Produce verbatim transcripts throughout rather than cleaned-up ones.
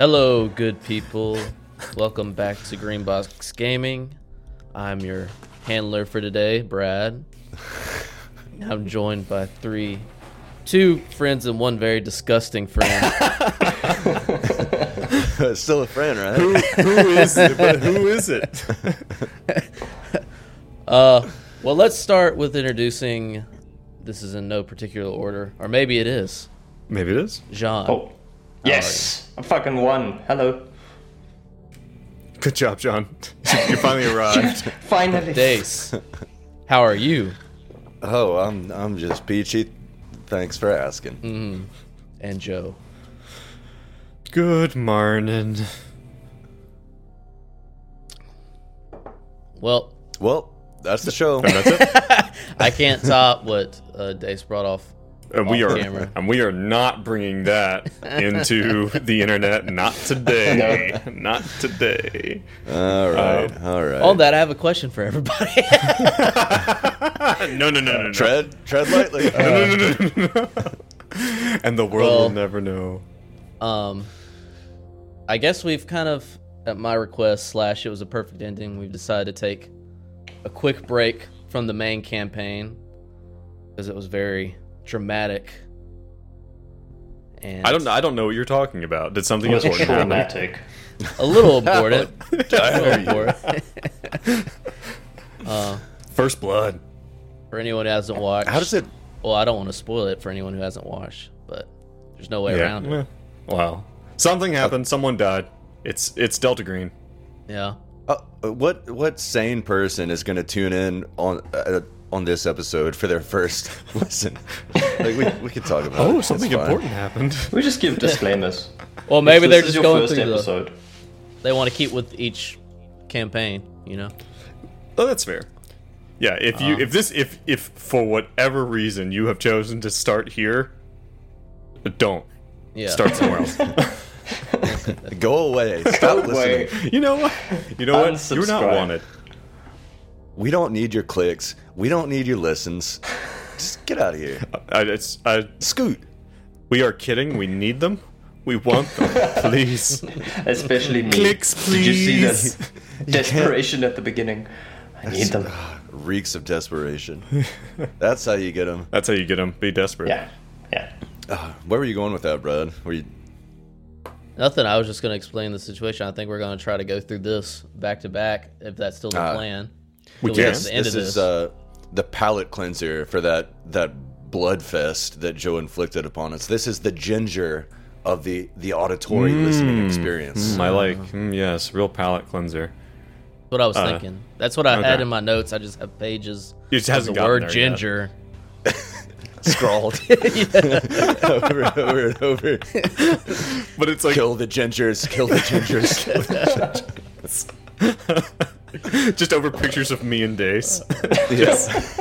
Hello, good people. Welcome back to Greenbox Gaming. I'm your handler for today, Brad. I'm joined by three, two friends and one very disgusting friend. Still a friend, right? Who, who is it? But who is it? uh, well, let's start with introducing. This is in no particular order, or maybe it is. Maybe it is. Jean. Oh, yes, I fucking won. Hello. Good job, John. You finally arrived. Finally. Dace. How are you? Oh, I'm I'm just peachy. Thanks for asking. Mm. And Joe. Good morning. Well, Well, that's the show. And that's it. I can't top what uh, Dace brought off. And we off are, camera. and we are not bringing that into the internet. Not today. Not today. All right, all right. On that, I have a question for everybody. No, no, no, no, no. tread, tread lightly. No, no, no, no, no. And the world Well- will never know. Um, I guess we've kind of, at my request, slash it was a perfect ending, we've decided to take a quick break from the main campaign because it was very dramatic. And I don't. I don't know what you're talking about. Did something It was important happen? traumatic. a little important. a little important. uh, First blood. for anyone who hasn't watched, How does it? Well, I don't want to spoil it for anyone who hasn't watched, but there's no way around it. Yeah. Wow. Something happened. Someone died. It's it's Delta Green. Yeah. Uh, what what sane person is going to tune in on uh, on this episode for their first listen? Like we we could talk about. it. Oh, It's something fine. important happened. We just give disclaimers. Well, maybe If they're this is just your going first through the, episode. they want to keep with each campaign, you know? Oh, that's fair. Yeah, if you Um, if this if if for whatever reason you have chosen to start here, don't Yeah. start somewhere else. Go away. Stop Go away. listening. You know what? You know what? You're not Unsubscribe. wanted. We don't need your clicks. We don't need your listens. Just get out of here. I, it's I, Scoot. we are kidding. We need them. We want them. Please. Especially me. Clicks, Did you see please. that desperation at the beginning? I need them. Reeks of desperation. That's how you get them. That's how you get them. Be desperate. Yeah, yeah. Uh, where were you going with that, Brad? Were you? Nothing. I was just going to explain the situation. I think we're going to try to go through this back to back, if that's still the Ah. plan. We Till can. get This, to the end this of is this. uh, the palate cleanser for that that blood fest that Joe inflicted upon us. This is the ginger of the the auditory listening experience. Mm, I like. Mm, yes, real palate cleanser. That's what I was uh, thinking. That's what I okay. had in my notes. I just have pages It just of hasn't the gotten word there yet. ginger. Scrawled over and over and over. But it's like Kill the gingers. Kill the gingers. Kill the gingers. just over pictures of me and Dace. Yes.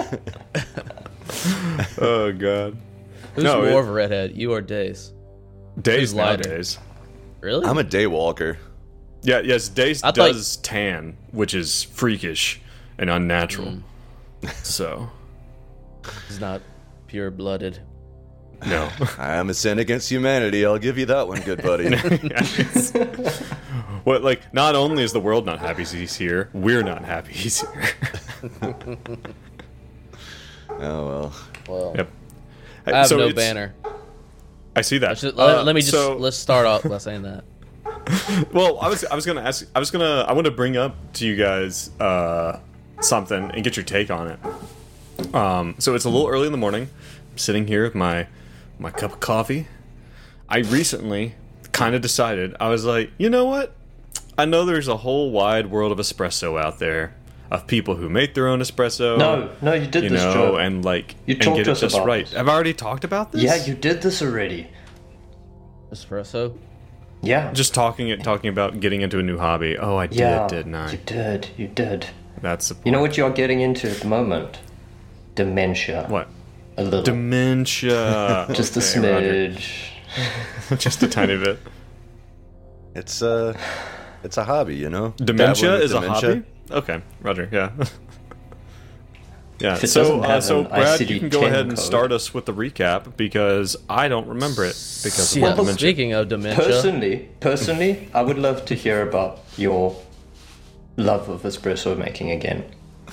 Oh god. Who's No, more it- of a redhead, you or Dace? Days Who's lighter? nowadays. Really? I'm a day walker. Yeah, yes, Dace I thought- does tan, which is freakish and unnatural. Mm. So, He's not pure-blooded. no. I am a sin against humanity. I'll give you that one, good buddy. Yes. What, like, not only is the world not happy he's here, we're not happy he's here. Oh well. Well, Yep. I have So no it's- banner. I see that. Let's just- let, Uh, let me just so- let's start off by saying that. Well, I was I was gonna ask I was gonna I want to bring up to you guys uh, something and get your take on it. Um, so it's a little early in the morning. I'm sitting here with my my cup of coffee. I recently kind of decided I was like, you know what? I know there's a whole wide world of espresso out there of people who make their own espresso. No, no, you did you this, know, Joe. and like You and talked get to it us just about right. this. Have I already talked about this? Yeah, you did this already. Espresso. Yeah. Just talking it talking about getting into a new hobby. Oh, I yeah, did, didn't I? You did, you did. That's the point. You know what you're getting into at the moment? Dementia. What? A little. Dementia. Just a Okay, Roger. smidge. Just a tiny bit. It's uh it's a hobby, you know. Dementia Dabbling with is a dementia. hobby? Okay, Roger, yeah. Yeah. If it So, doesn't uh, have so an Brad, I C D you can go ten ahead and code- start us with the recap because I don't remember it because of Yeah, my dementia. speaking of dementia, Personally, personally, I would love to hear about your love of espresso making again.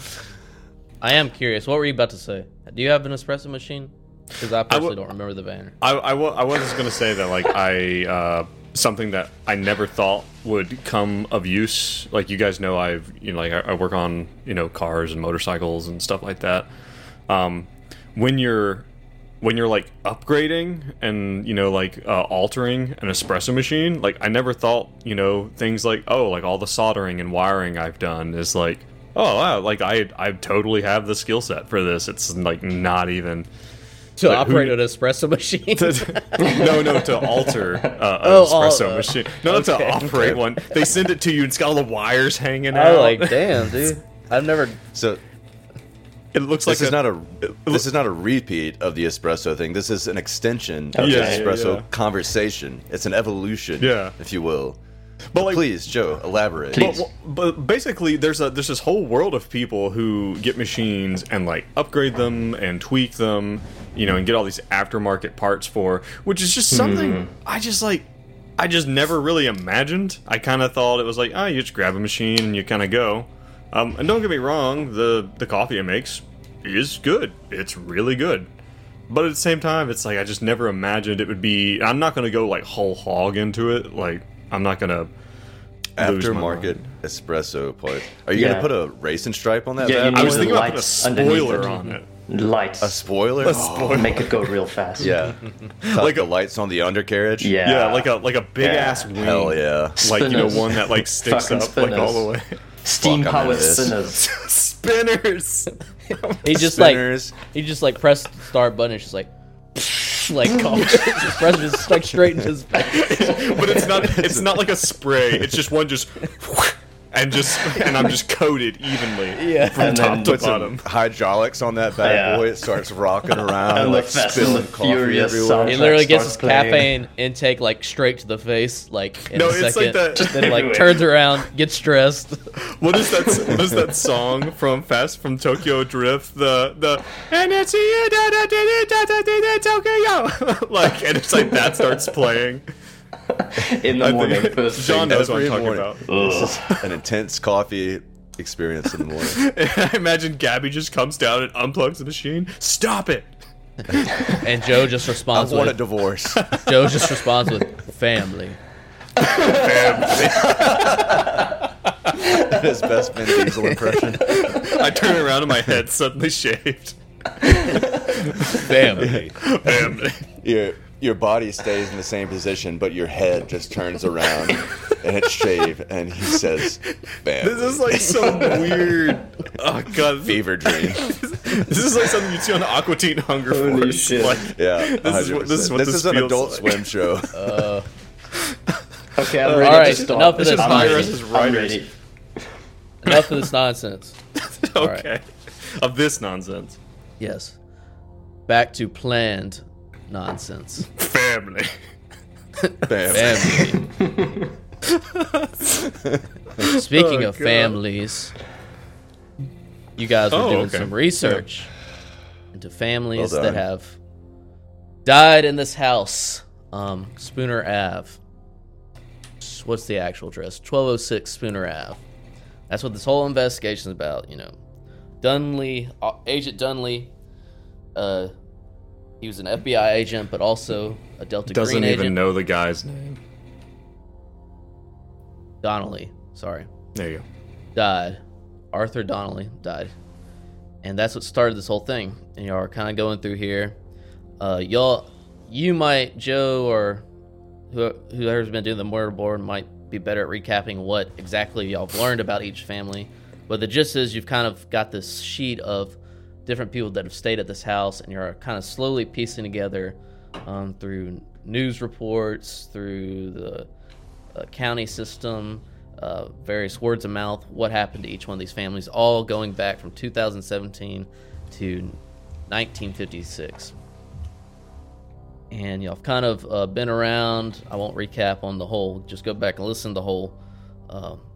I am curious. What were you about to say? Do you have an espresso machine? Because I personally w- don't remember the banner. I, I, wa- I was going to say that like I uh, something that I never thought would come of use. Like you guys know, I've you know like I, I work on you know cars and motorcycles and stuff like that. Um, when you're when you're like upgrading and you know like uh, altering an espresso machine, like I never thought you know things like oh like all the soldering and wiring I've done is like oh wow like I I totally have the skill set for this. It's like not even. To But who- operate an espresso machine? no, no, to alter uh, an Oh, espresso uh, machine. No, not okay. to operate one. They send it to you, and it's got all the wires hanging I out. like, damn, dude. I've never. So It looks like this is a, not a this is not a repeat of the espresso thing. This is an extension of Okay. the Yeah, yeah, espresso yeah. conversation. It's an evolution, Yeah. if you will. But like, Please, Joe, elaborate. Please. But, but basically, there's a there's this whole world of people who get machines and like upgrade them and tweak them, you know, and get all these aftermarket parts for, which is just something I just like. I just never really imagined. I kind of thought it was like, oh, you just grab a machine and you kind of go. Um, and don't get me wrong, the the coffee it makes is good. It's really good. But at the same time, it's like I just never imagined it would be. I'm not going to go like whole hog into it. Like I'm not going to. Aftermarket espresso part. Are you Yeah. gonna put a racing stripe on that? Yeah, you bad need I was boy? the thinking about putting a lights underneath spoiler it. on it. Lights. a spoiler. A Oh, spoiler. Make it go real fast. yeah, Tuck Like the a- lights on the undercarriage. Yeah. Yeah, like a like a big Yeah. ass wing. Hell yeah. Like you know Spinners. one that like sticks Fucking up like all the way. Steam Fuck, I'm powered into this. spinners. Spinners. He just Spinners. like he just like pressed the start button. It's just like like coffee. Just press it just like straight into his face. But it's not it's not like a spray. It's just one just and just and I'm just coated evenly Yeah. from And top then to Put some bottom. hydraulics on that bad Yeah. boy. It starts rocking around, And the like Fast and spilling the coffee Furious everywhere. sound. He literally Starts gets his playing. caffeine intake like straight to the face, like in No, a it's like second. that- Then like Everywhere. turns around, gets stressed. What is that what is that song from Fast from Tokyo Drift? The the and it's you da da da da da da da Tokyo like and it's like that starts playing. In the I morning, think first John thing. knows what I'm Every talking morning. about. Ugh. An intense coffee experience in the morning. I imagine Gabby just comes down and unplugs the machine. Stop it! And Joe just I responds want a with divorce. Joe just responds with family. His best Vin Diesel impression. I turn around and my head suddenly shaved. Family. Family. Your your body stays in the same position, but your head just turns around and it's shaved. And he says, "Bam." This is like so weird. Oh god, fever dream. this is like something you'd see on Aqua Teen Hunger Holy Force. shit. Like, Yeah, This is what- this is what this this is an feels Adult like. Swim show. Okay, I'm All ready right, to start. enough of this Let's just hire us nonsense. as I'm writers. ready. Enough of this nonsense. right. Okay. Of this nonsense. Yes. Back to planned nonsense. Family. Bam. Family. Speaking Oh, of God. families, you guys were Oh, doing okay. some research into families Well that done. have died in this house. Um, Spooner Ave. S- What's the actual address? twelve oh six Spooner Ave. That's what this whole investigation is about, you know. Dunley, uh, Agent Dunley, uh, he was an F B I agent, but also a Delta Doesn't Green even agent. know the guy's name. Donnelly, sorry. There you go. Died. Arthur Donnelly died. And that's what started this whole thing. And y'all are kind of going through here. Uh, y'all, you might, Joe, or who- whoever's been doing the murder board might be better at recapping what exactly y'all have learned about each family. But the gist is you've kind of got this sheet of different people that have stayed at this house, and you're kind of slowly piecing together um, through news reports, through the uh, county system, uh, various words of mouth, what happened to each one of these families, all going back from two thousand seventeen to nineteen fifty-six. And y'all have kind of uh, been around. I won't recap on the whole. Just go back and listen to the whole uh,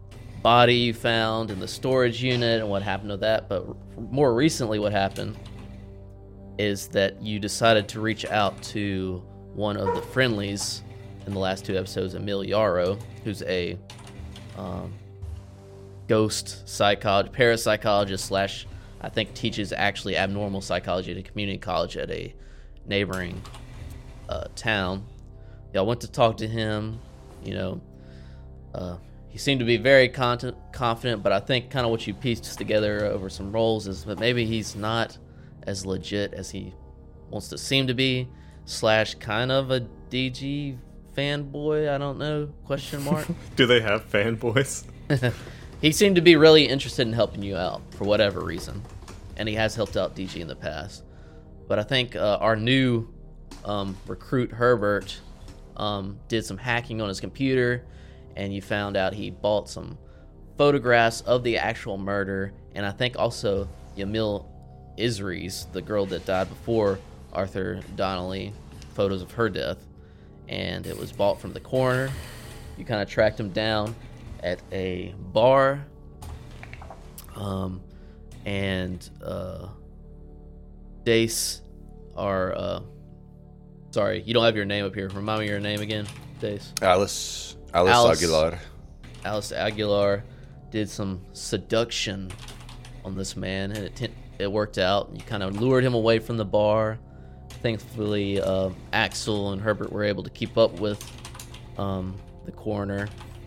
body you found in the storage unit and what happened to that. But more recently, what happened is that you decided to reach out to one of the friendlies in the last two episodes, Emil Yarrow, who's a um, ghost psychologist, parapsychologist slash, I think teaches actually abnormal psychology at a community college at a neighboring uh, town. Y'all went to talk to him. You know, uh, he seemed to be very con- confident, but I think kind of what you pieced together over some roles is that maybe he's not as legit as he wants to seem to be, slash kind of a D G fanboy. I don't know, question mark. Do they have fanboys? He seemed to be really interested in helping you out for whatever reason, and he has helped out D G in the past. But I think uh, our new um, recruit, Herbert, um, did some hacking on his computer, and you found out he bought some photographs of the actual murder, and I think also Yamil Isries, the girl that died before Arthur Donnelly, photos of her death, and it was bought from the coroner. You kind of tracked him down at a bar, um, and uh, Dace, our, uh, sorry, you don't have your name up here. Remind me your name again, Dace. Alice, Alice, Alice. Aguilar. Alice Aguilar did some seduction on this man, and it t- it worked out. You kind of lured him away from the bar. Thankfully, uh, Axel and Herbert were able to keep up with um, the coroner,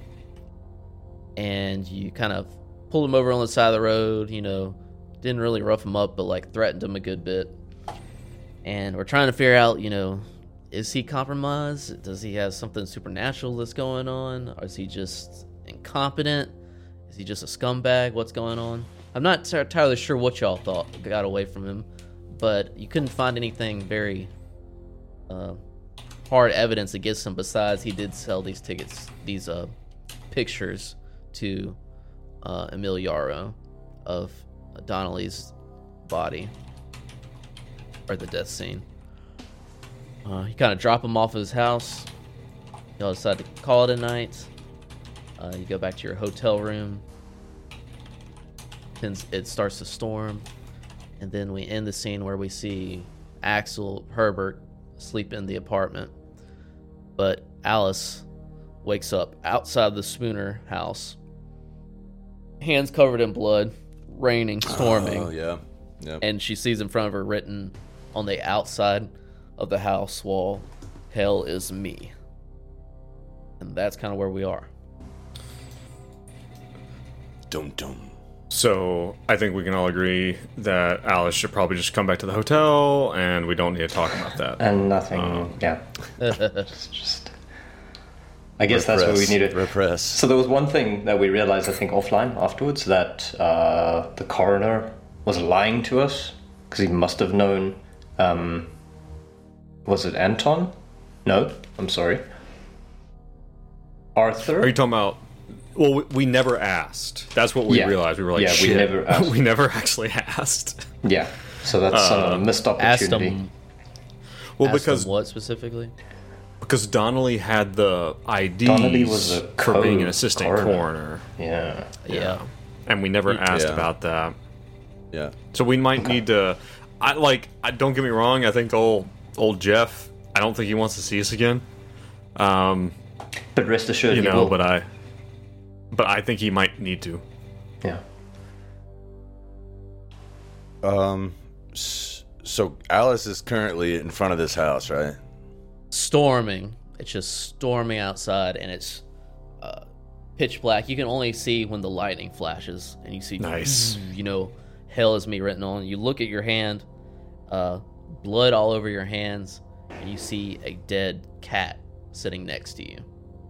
and you kind of pulled him over on the side of the road. You know, didn't really rough him up, but like threatened him a good bit. And we're trying to figure out, you know, is he compromised? Does he have something supernatural that's going on? Or is he just incompetent? Is he just a scumbag? What's going on? I'm not entirely sure what y'all thought got away from him, but you couldn't find anything very uh, hard evidence against him besides he did sell these tickets, these uh, pictures to uh, Emil Yarrow of Donnelly's body, or the death scene. Uh, you kind of drop him off at his house. Y'all decide to call it a night. Uh, you go back to your hotel room. Then it starts to storm. And then we end the scene where we see Axel Herbert sleep in the apartment. But Alice wakes up outside the Spooner house. Hands covered in blood, raining, storming. Oh, yeah. Yep. And she sees in front of her written on the outside of the house wall, "Hell is me." And that's kind of where we are. Dum dum. So I think we can all agree that Alice should probably just come back to the hotel, and we don't need to talk about that. And nothing, Um, yeah. It's just, I guess that's Repress. what we needed. Repress. So there was one thing that we realized, I think, offline afterwards, that uh, the coroner was lying to us, because he must have known, um, was it Anton? No, I'm sorry. Arthur? Are you talking about? Well, we, we never asked. That's what we Yeah. realized. We were like, Yeah, we shit. never asked. we never actually asked. Yeah, so that's Uh, a missed Asked opportunity. him, Well, asked because him what specifically? because Donnelly had the I Ds Donnelly was a for being an co- assistant coroner. coroner. Yeah. Yeah. And we never asked Yeah. about that. Yeah. So we might need to. I like. I don't get me wrong. I think old old Jeff. I don't think he wants to see us again. Um, But rest assured, you he know, will. but I. But I think he might need to. Yeah. Um. s- So Alice is currently in front of this house, right? Storming. It's just storming outside, and it's uh, pitch black. You can only see when the lightning flashes, and you see, Nice. you know, "Hell is me" written on. You look at your hand, uh, blood all over your hands, and you see a dead cat sitting next to you.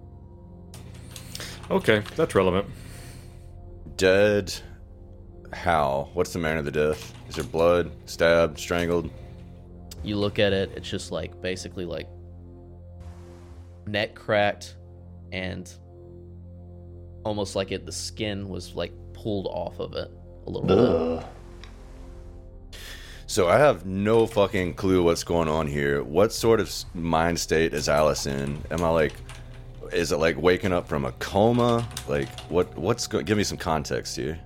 Okay, that's relevant. Dead. How? What's the manner of the death? Is there blood? Stabbed? Strangled? You look at it, it's just like basically like neck cracked, and almost like it the skin was like pulled off of it a little bit. Ugh. So I have no fucking clue what's going on here. What sort of s- mind state is Alice in? Am I like, is it like waking up from a coma? Like what? What's go- give me some context here.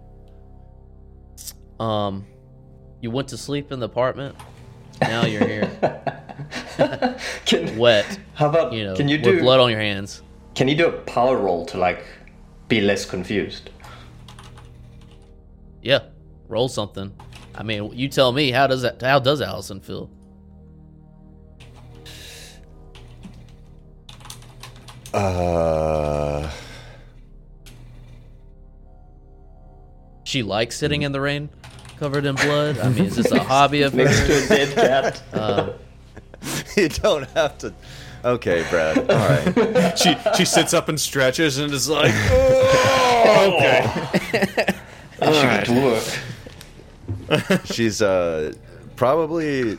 Um, you went to sleep in the apartment. Now you're here, Can, wet. how about You know, can you with do blood on your hands. can you do a power roll to like be less confused? Yeah, roll something. I mean, you tell me. How does that? How does Allison feel? Uh, She likes sitting in the rain, covered in blood. I mean, is this a hobby of Next hers? to a dead cat. Uh, you don't have to. Okay, Brad. All right. She she sits up and stretches and is like, oh, okay. All right. To work. She's uh probably.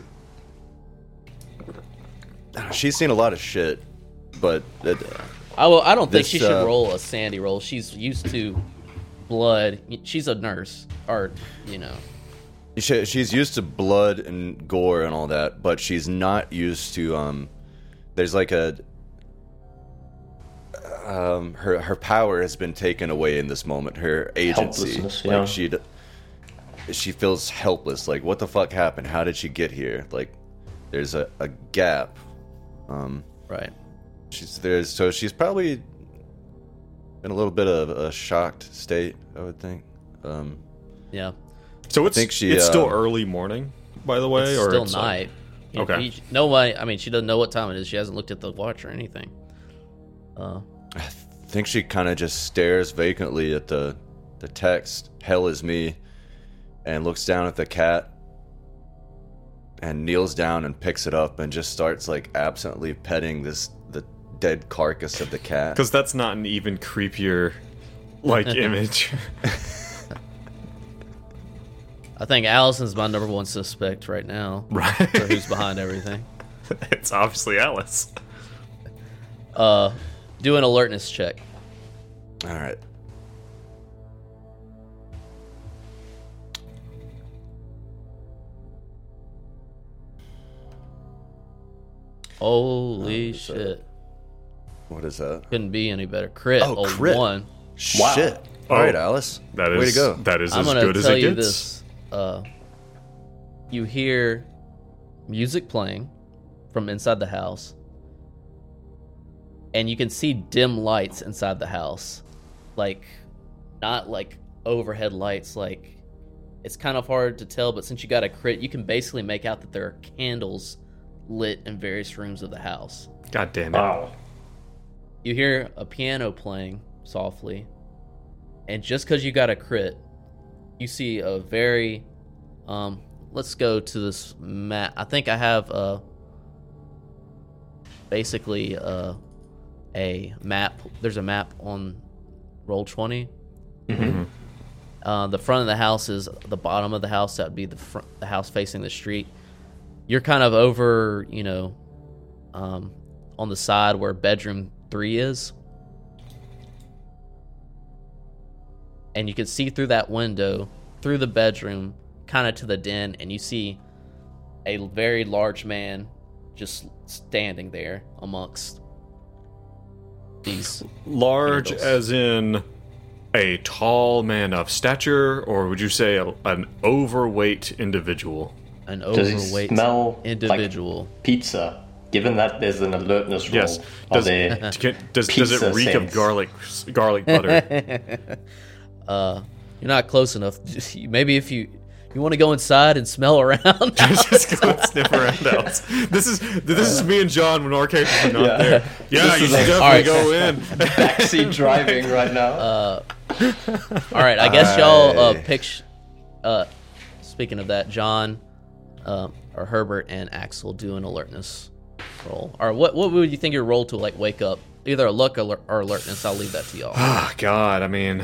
She's seen a lot of shit, but it, I will. I don't think This, she should uh, roll a Sandy roll. She's used to blood. She's a nurse, or you know. she, she's used to blood and gore and all that, but she's not used to um. There's like a um her her power has been taken away in this moment. Her agency, Helplessness, yeah. like she d- she feels helpless. Like what the fuck happened? How did she get here? Like there's a, a gap. Um, Right. she's there's so she's probably in a little bit of a shocked state, I would think. Um, Yeah. So it's think she, it's still uh, early morning, by the way, It's or still it's like- night. You- Okay. you- no way. I mean, she doesn't know what time it is. She hasn't looked at the watch or anything. Uh, I think she kind of just stares vacantly at the the text "Hell is me," and looks down at the cat, and kneels down and picks it up and just starts like absently petting this the dead carcass of the cat. Because that's not an even creepier, like, image. I think Allison's my number one suspect right now. Right. For who's behind everything. It's obviously Alice. Uh, do an alertness check. All right. Holy is that? shit! What is that? Couldn't be any better. Crit. Oh, Oh, crit. one. Wow. Shit. All right, Oh, Alice. That is Way to go. That is I'm as gonna good as tell it you gets. this. Uh, you hear music playing from inside the house, and you can see dim lights inside the house, like not like overhead lights. Like it's kind of hard to tell, but since you got a crit, you can basically make out that there are candles lit in various rooms of the house. God damn it. Wow. You hear a piano playing softly, and just because you got a crit, you see a very, um, let's go to this map. I think I have a, basically a, a map. There's a map on Roll twenty. Mhm. Uh, the front of the house is the bottom of the house. That would be the front, the house facing the street. You're kind of over, you know, um, on the side where bedroom three is. And you can see through that window, through the bedroom, kind of to the den, and you see a very large man just standing there amongst these. Large Candles. as in a tall man of stature, or would you say a, an overweight individual? An Does he overweight smell individual. like pizza? Given that there's an alertness roll, Yes. are Does, there can- does, does it pizza reek scents? of garlic garlic butter? uh, you're not close enough. Maybe if you you want to go inside and smell around. Just go and sniff around else. This is this is me and John when our characters are not Yeah. there. Yeah, This you is should like- definitely Alright. go in. backseat driving right now? Uh, all right, I guess y'all uh, I- pick. sh- Uh, speaking of that, John, uh, or Herbert and Axel do an alertness roll. Or what? What would you think your roll to like wake up? Either a luck or, or alertness. I'll leave that to y'all. Ah, God, I mean,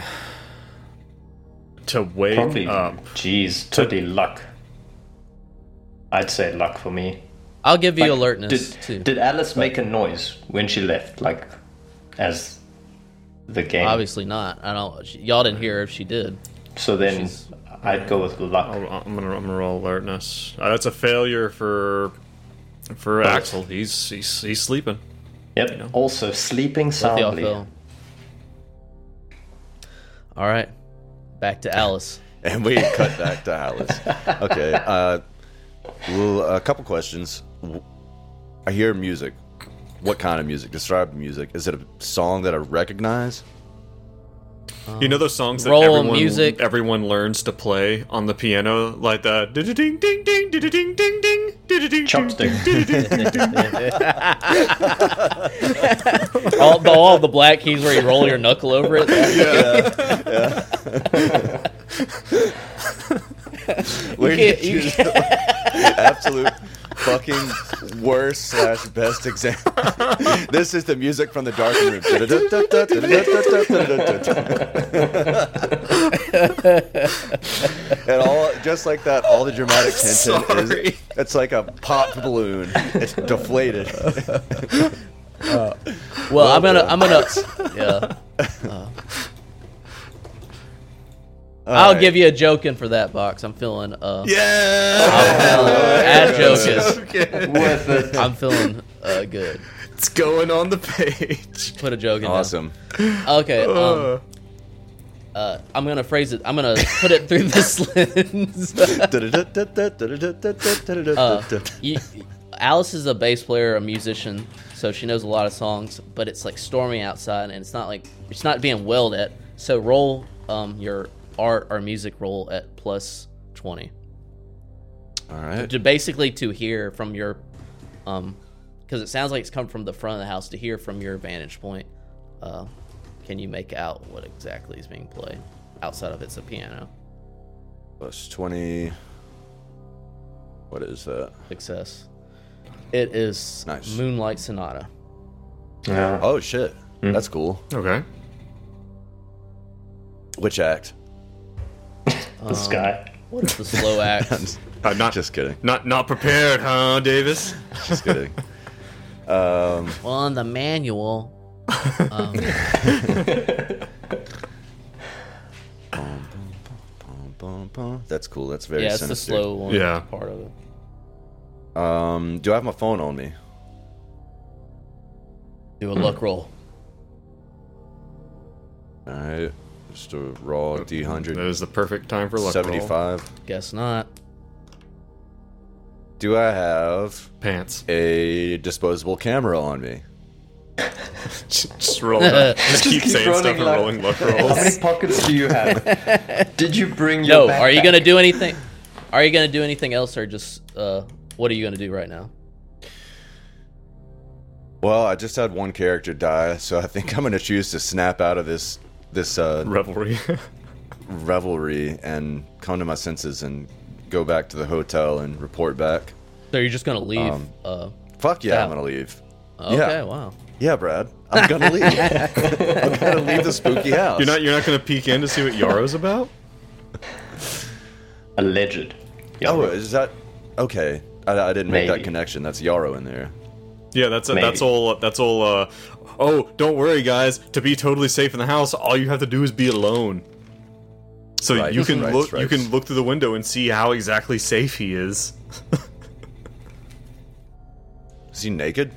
to wake Probably, up. geez, totally luck. I'd say luck for me. I'll give you Like, alertness did, too. Did Alice make a noise when she left, like as the game? Obviously not. I don't. She, y'all didn't hear her if she did. So then She's- I'd go with luck. I'll- I'm gonna I'm gonna roll alertness. Uh, that's a failure for for Axel. He's he's he's sleeping. Yep. You know. Also sleeping Both y'all soundly. fell. All right, back to Alice. And we cut back to Alice. Okay. Uh, well, a couple questions. I hear music. What kind of music? Describe music. Is it a song that I recognize? You know those songs that Roll everyone, music. everyone learns to play on the piano, like the ding ding ding ding ding ding ding ding ding Chopstick. all, the, all the black keys where you roll your knuckle over it. Where You did you absolute fucking worst slash best example? This is the music from the darkened room. And all just like that, all the dramatic tension Sorry. is it's like a pop balloon. It's deflated. Well, I'm gonna, I'm gonna, yeah. Uh, I'll right. give you a joking for that box. I'm feeling, uh, Yeah. I'm feeling, add jokers. Okay. Worth it. I'm feeling uh, good. It's going on the page. Put a joke in. Awesome. There. Okay. Um, uh, I'm gonna phrase it. I'm gonna put it through this lens. uh, you, Alice is a bass player, a musician, so she knows a lot of songs. But it's like stormy outside, and it's not like it's not being wailed at. So roll um, your art or music roll at plus twenty. All right. To basically to hear from your, um, because it sounds like it's coming from the front of the house. To hear from your vantage point, uh, can you make out what exactly is being played outside of it's a piano? Plus twenty. What is that? Success. It is Nice. Moonlight Sonata. Yeah. Oh shit. That's cool. Okay. Which act? This guy. What is the slow act? Uh, not Just kidding. Not not prepared, huh, Davis? Just kidding. Um, Well, on the manual. Um, bum, bum, bum, bum. That's cool. That's very yeah, it's the sinister. slow one. Yeah. Part of it. Um, do I have my phone on me? Do a luck roll. All right. Just a raw D one That hundred. is the perfect time for luck roll. seventy-five. Guess not. Do I have Pants. a disposable camera on me? Just, just roll it. Just keep keep saying rolling stuff and luck. rolling luck How rolls. many pockets do you have? Did you bring your No, are you backpack? gonna do anything? Are you gonna do anything else, or just uh, what are you gonna do right now? Well, I just had one character die, so I think I'm gonna choose to snap out of this this uh, Revelry. revelry and come to my senses and go back to the hotel and report back. So you're just gonna leave? Um, uh, Fuck yeah, Yeah. I'm gonna leave. okay, yeah. wow. Yeah, Brad, I'm gonna leave. I'm gonna leave the spooky house. You're not you're not gonna peek in to see what Yarrow's about? Alleged. Oh, Yarrow. is that okay? I, I didn't make Maybe. that connection. That's Yarrow in there. Yeah, that's Maybe. that's all. That's all. Uh, oh, don't worry, guys. To be totally safe in the house, all you have to do is be alone. So Right, you can right, look. right. You can look through the window and see how exactly safe he is. Is he naked?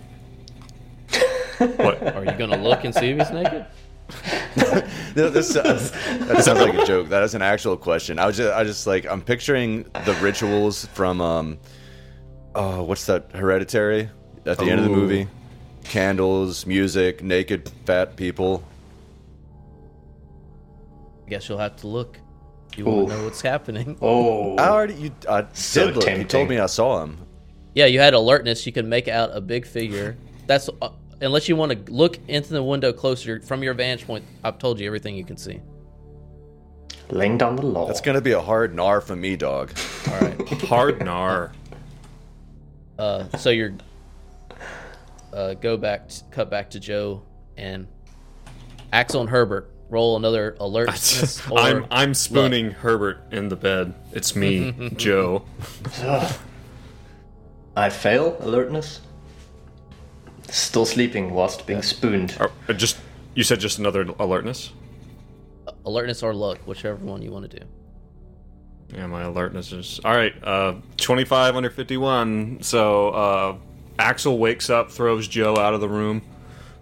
What? Are you gonna look and see if he's naked? No, this sounds, that sounds like a joke. That is an actual question. I was just, I just like, I'm picturing the rituals from, um, oh, what's that? Hereditary at the end of the Ooh. movie. Candles, music, naked, fat people. I guess you'll have to look. You Ooh. want to know what's happening. Oh. I already, you, I So did look. You tempting. told me I saw him. Yeah, you had alertness. You can make out a big figure. That's uh, unless you want to look into the window closer from your vantage point. I've told you everything you can see. Laying down the law. That's gonna be a hard gnar from me, dog. All right. Hard gnar. Uh, so you're uh, go back, t- cut back to Joe and Axel and Herbert. Roll another alertness. or I'm I'm luck. spooning Herbert in the bed. It's me, Joe. Ugh. I fail alertness. Still sleeping whilst being spooned. Or, uh, just you said just another alertness. alertness or luck, whichever one you want to do. Yeah, my alertness is all right. Uh, twenty-five under fifty-one. So uh, Axel wakes up, throws Joe out of the room,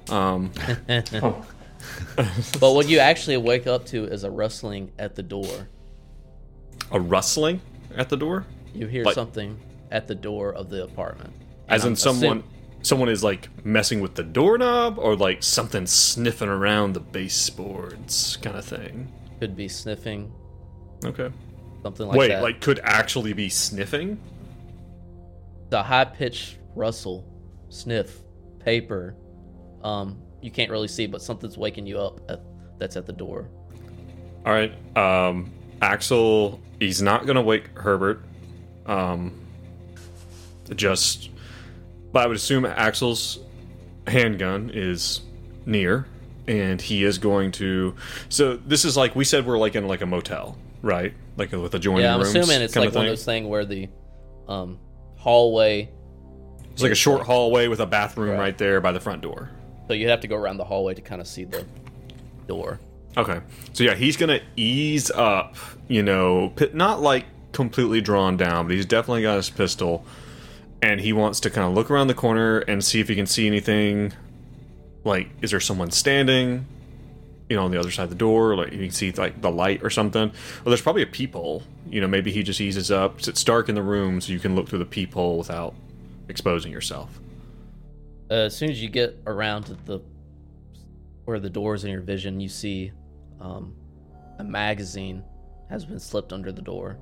Um, Oh, But what you actually wake up to is a rustling at the door. a rustling at the door, You hear Like- something at the door of the apartment. as And in I'm someone assume- someone is like messing with the doorknob, or like something sniffing around the baseboards, kind of thing. could be sniffing, Okay. something like Wait, that. like could actually be sniffing? The high pitched rustle, sniff, paper. Um, you can't really see, but something's waking you up. At, that's at the door. All right. Um, Axel, he's not gonna wake Herbert. Um, just, but I would assume Axel's handgun is near, and he is going to. So this is like we said, we're like in like a motel, right? Like with adjoining Yeah, I'm rooms. assuming it's kind like of one thing. of those things where the um, hallway. It's like a short hallway with a bathroom Right. right there by the front door. So you have to go around the hallway to kind of see the door. Okay. So yeah, he's gonna ease up, you know, pi- not like completely drawn down, but he's definitely got his pistol, and he wants to kind of look around the corner and see if he can see anything. Like, is there someone standing, you know, on the other side of the door? Like, you can see like the light or something. Well, there's probably a peephole. You know, maybe he just eases up. So it's dark in the room, so you can look through the peephole without exposing yourself. Uh, as soon as you get around to the where the door is in your vision, you see um, a magazine has been slipped under the door.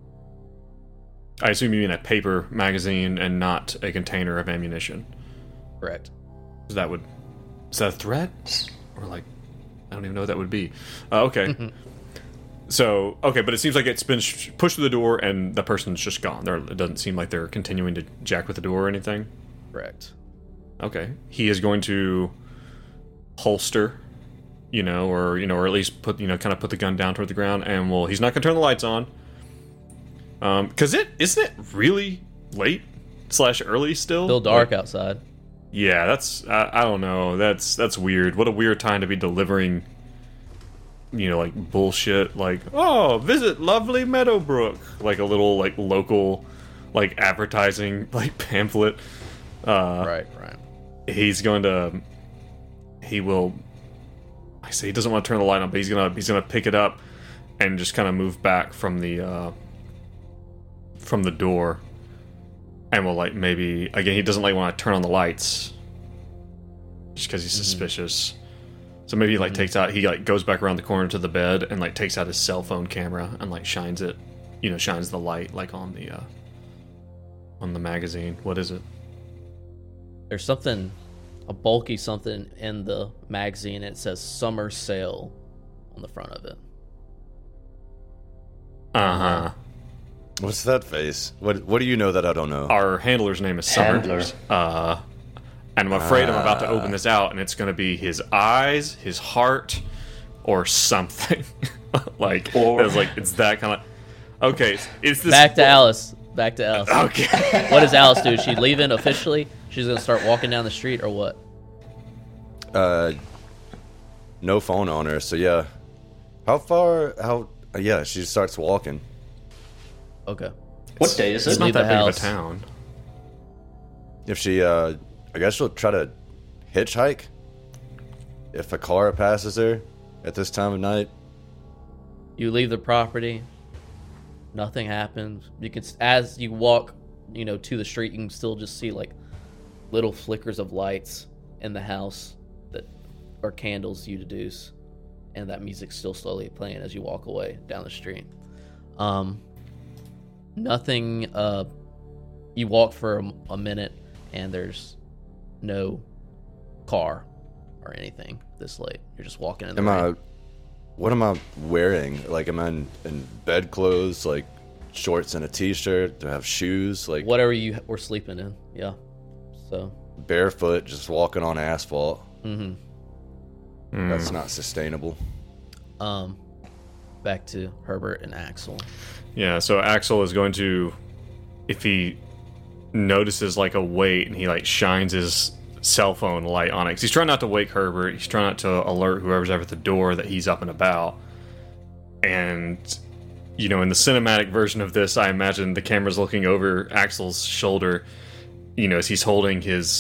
I assume you mean a paper magazine and not a container of ammunition. Correct. So that would is that a threat, or like I don't even know what that would be. Uh, okay, so okay, but it seems like it's been sh- pushed through the door and the person's just gone. There, it doesn't seem like they're continuing to jack with the door or anything. Correct. Okay, he is going to holster, you know, or you know, or at least put you know, kind of put the gun down toward the ground, and well, he's not going to turn the lights on, um, because it isn't it really late slash early still. Still dark Like, outside. yeah, that's I, I don't know. That's that's weird. What a weird time to be delivering, you know, like bullshit. Like, oh, visit lovely Meadowbrook, like a little like local, like advertising like pamphlet. Uh, Right, right. He's going to. He will. I say he doesn't want to turn the light on, but he's gonna he's gonna pick it up and just kind of move back from the uh, from the door. And will like maybe again he doesn't like want to turn on the lights just because he's suspicious. So maybe he like takes out he like goes back around the corner to the bed and like takes out his cell phone camera and like shines it, you know, shines the light like on the uh on the magazine. What is it? There's something, a bulky something in the magazine. It says summer sale on the front of it. Uh huh. What's that face? What What do you know that I don't know? Our handler's name is Summer. Handler. Uh, and I'm afraid I'm about to open this out, and it's going to be his eyes, his heart, or something. like, Or- it's like it's that kind of. Okay, it's this. Back to Alice. Back to Alice. Okay. What does Alice do? Is she leaving officially? She's gonna start walking down the street or what? Uh, no phone on her, so yeah. How far? How? Uh, yeah, she starts walking. Okay. What day is It's it? not Leave that the big of a house. town. If she, uh, I guess she'll try to hitchhike. If a car passes her at this time of night. You leave the property. Nothing happens. You can, as you walk, you know, to the street, you can still just see like little flickers of lights in the house that are candles you deduce, and that music's still slowly playing as you walk away down the street. Um, nothing. Uh, you walk for a, a minute, and there's no car or anything this late. You're just walking in the Am rain. I? What am I wearing? Like, am I in, in bed clothes, like shorts and a t-shirt? Do I have shoes? Like, Whatever you were sleeping in, yeah. So, barefoot, just walking on asphalt? hmm Hmm. That's not sustainable. um, back to Herbert and Axel. Yeah, so Axel is going to, if he notices like a wait and he like shines his cell phone light on it, because he's trying not to wake Herbert, he's trying not to alert whoever's ever at the door that he's up and about. And, you know, in the cinematic version of this, I imagine the camera's looking over Axel's shoulder, you know, as he's holding his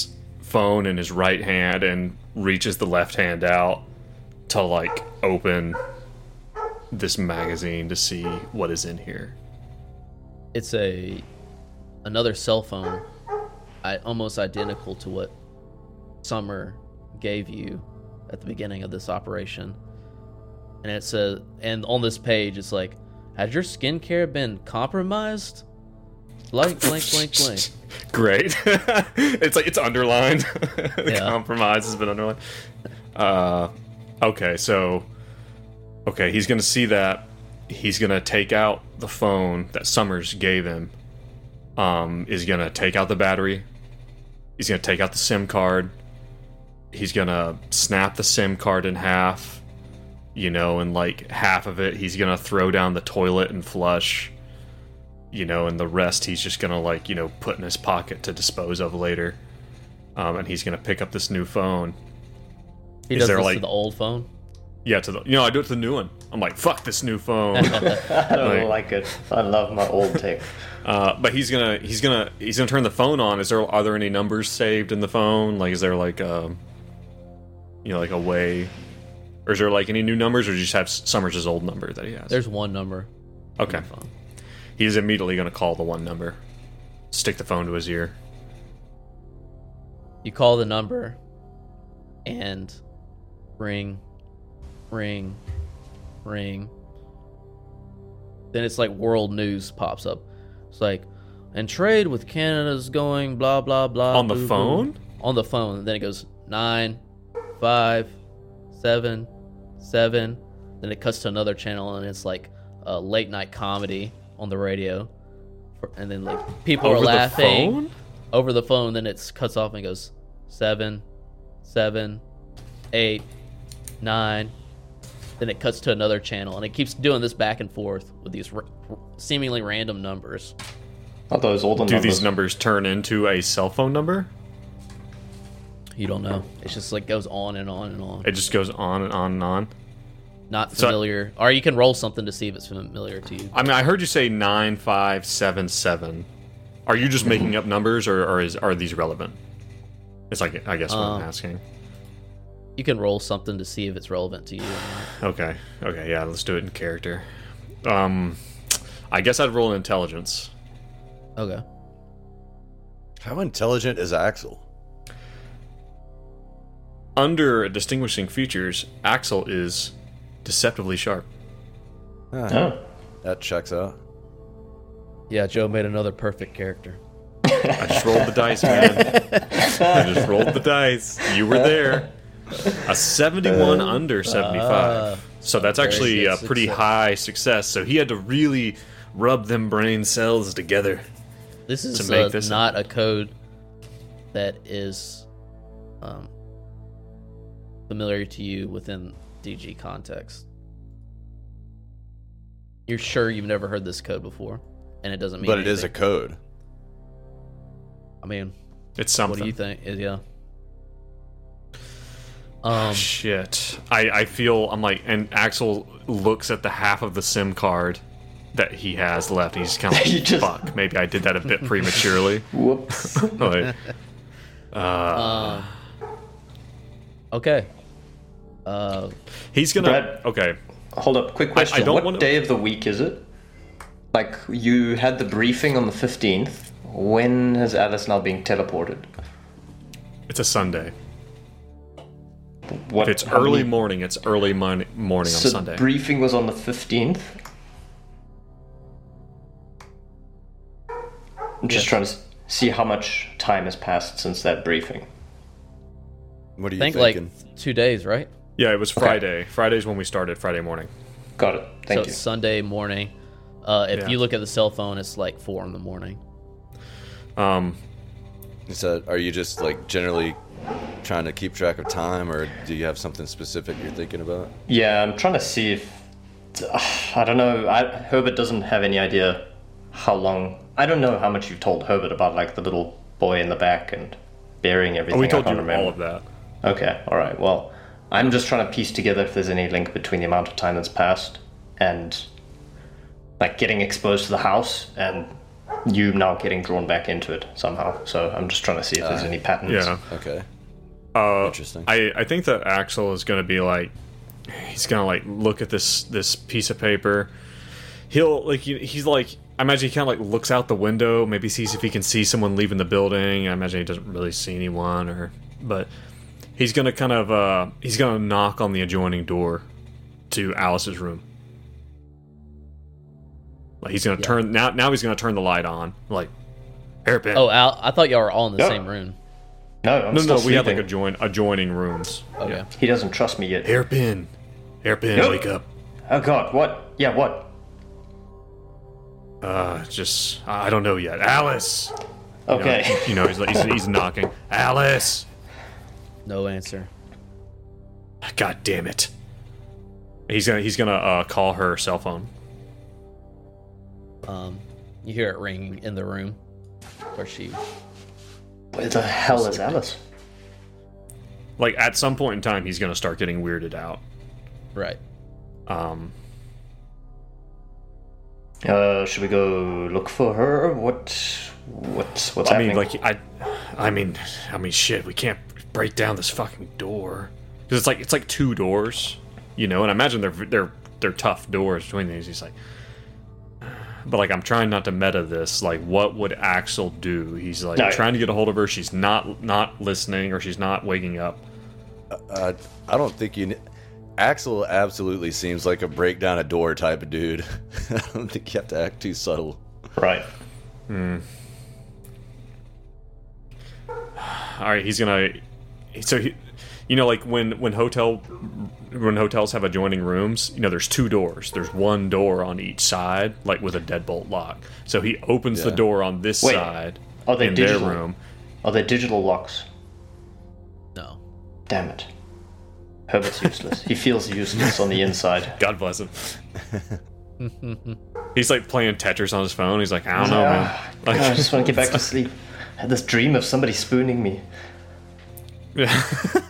phone in his right hand and reaches the left hand out to like open this magazine to see what is in here. It's a another cell phone, I, almost identical to what Summer gave you at the beginning of this operation. And it says, and on this page, it's like, has your skincare been compromised? Blank, blank, blank, blank. Great. It's like it's underlined. The Yeah. compromise has been underlined. Uh, okay, so okay, he's gonna see that. He's gonna take out the phone that Summers gave him. Um, is gonna take out the battery. He's gonna take out the SIM card. He's gonna snap the SIM card in half. You know, and like half of it, he's gonna throw down the toilet and flush. You know, and the rest he's just gonna like, you know, put in his pocket to dispose of later. Um, and he's gonna pick up this new phone. He Is does there, this like- to the old phone. Yeah, to the you know, I do it to the new one. I'm like, fuck this new phone. I don't Like- like it. I love my old tech. uh, but he's gonna he's gonna he's gonna turn the phone on. Is there are there any numbers saved in the phone? Like, is there like um, you know, like a way, or is there like any new numbers, or do you just have Summers' old number that he has? There's one number. Okay. on the phone. He's immediately gonna call the one number, stick the phone to his ear. You call the number, and ring, ring, ring. Then it's like world news pops up. It's like, and trade with Canada's going blah blah blah. On the boo, boo." phone? On the phone. And then it goes nine, five, seven, seven. Then it cuts to another channel, and it's like a late night comedy on the radio. And then like people Over are the laughing phone? over the phone. Then it cuts off and goes seven, seven, eight, nine. Then it cuts to another channel, and it keeps doing this back and forth with these r- seemingly random numbers. Are those all the Do numbers? these numbers turn into a cell phone number? You don't know. It's just like goes on and on and on. It just goes on and on and on. Not So- familiar. Or you can roll something to see if it's familiar to you. I mean, I heard you say nine five seven seven. Are you just making up numbers, or, or is are these relevant? It's like I guess what Uh, I'm asking. You can roll something to see if it's relevant to you or not. Okay, okay, yeah, let's do it in character. Um, I guess I'd roll an intelligence. Okay. How intelligent is Axel? Under distinguishing features, Axel is deceptively sharp. Ah, Oh. that checks out. Yeah, Joe made another perfect character. I just rolled the dice, man. I just rolled the dice. You were there. A seventy-one under seventy-five. So that's very actually good a pretty success. high success. So he had to really rub them brain cells together. This is To make uh, this- not a code that is um, familiar to you within D G context. You're sure you've never heard this code before, and it doesn't mean But it is a anything. code. I mean, It's something. what do you think? Is yeah. Um, Shit. I, I feel I'm like, and Axel looks at the half of the SIM card that he has left. And he's kind of You like, just- fuck, maybe I did that a bit prematurely. Whoops. Like, uh, um, okay. Uh, he's gonna. Brad- Okay. Hold up, quick question. don't what wanna- day of the week is it? Like, you had the briefing on the fifteenth. When has Alice now being teleported? It's a Sunday. What, If it's how early many- morning, it's early mon- morning on So Sunday. the briefing was on the fifteenth. I'm just Yes. trying to s- see how much time has passed since that briefing. What are I you think thinking? like two days, right? Yeah, it was Friday. Friday's when we started, Friday morning. Got it. Thank so you. it's Sunday morning. Uh, if Yeah. you look at the cell phone, it's like four in the morning. Um, So, are you just like generally trying to keep track of time, or do you have something specific you're thinking about? Yeah, I'm trying to see if I don't know. I, Herbert doesn't have any idea how long. I don't know how much you've told Herbert about like the little boy in the back and burying everything. oh, we I told can't you remember. all of that. Okay, all right. Well, I'm just trying to piece together if there's any link between the amount of time that's passed and like getting exposed to the house and you now getting drawn back into it somehow. So I'm just trying to see if there's any patterns. Yeah. Okay. Uh, Interesting. I, I think that Axel is going to be like, he's going to like look at this this piece of paper. He'll like he, he's like I imagine he kind of like looks out the window, maybe sees if he can see someone leaving the building. I imagine he doesn't really see anyone, or but he's going to kind of uh, he's going to knock on the adjoining door to Alice's room. Like he's going to Yeah. turn now. Now he's going to turn the light on. Like hairpin. Oh, Al, I thought y'all were all in the Yeah. same room. No, I'm no, still no, we have like sleeping. adjoin adjoining rooms. Okay. Yeah. He doesn't trust me yet. Hairpin, hairpin, Yep. wake up. Oh God, what? Yeah, what? Uh, just I don't know yet. Alice. You know, Okay. You know, he's, he's he's knocking. Alice. No answer. God damn it. He's gonna he's gonna uh, call her cell phone. Um, you hear it ringing in the room where she. Where the hell is Alice? Like at some point in time, he's gonna start getting weirded out. Right. Um, Uh, should we go look for her? What? What's what's I happening? mean, like I, I mean, I mean, shit. We can't break down this fucking door because it's like it's like two doors, you know. And I imagine they're they're they're tough doors between these. He's like, but like I'm trying not to meta this. Like, what would Axel do? He's like No. trying to get a hold of her. She's not not listening, or she's not waking up. Uh, I don't think you. Ne- Axel absolutely seems like a break down a door type of dude. I don't think you have to act too subtle. right. All right, he's gonna. So he, you know, like when when hotel when hotels have adjoining rooms, you know, there's two doors. There's one door on each side, like with a deadbolt lock. So he opens the Yeah. door on this Wait, side are they in digital? their room. Are they digital locks? No. Damn it. Herbert's useless. He feels useless on the inside. God bless him. He's like playing Tetris on his phone. He's like, I don't know, man. Ah, Like, God, I just want to get back to sleep. I had this dream of somebody spooning me. yeah,